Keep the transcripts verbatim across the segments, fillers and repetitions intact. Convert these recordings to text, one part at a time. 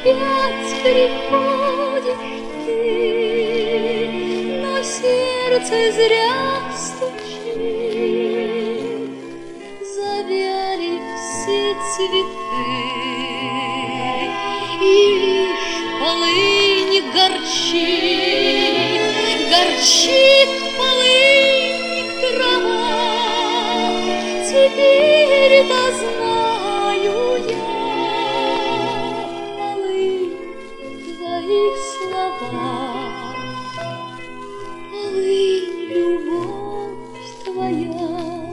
опять приходишь ты, но сердце зря стучит, завяли все цветы, и лишь полынь горчит, горчит полынь трава. Теперь-то знаю я, полынь, твои слова, полынь, любовь твоя,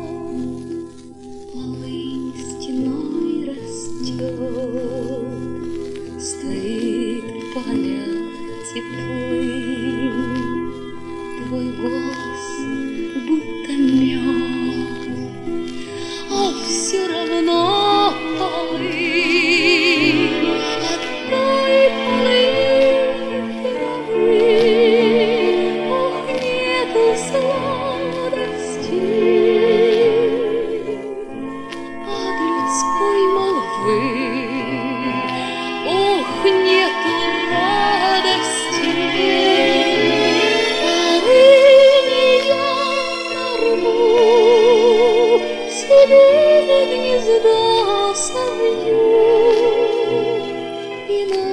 полынь стеной растет, стоит в полях теплым, твой голос будто мед, а все равно полынь от той полынь травы. Ох, нету сладости от людской молвы, ох, нету радости. Полыни я нарву, себе гнездо совью и на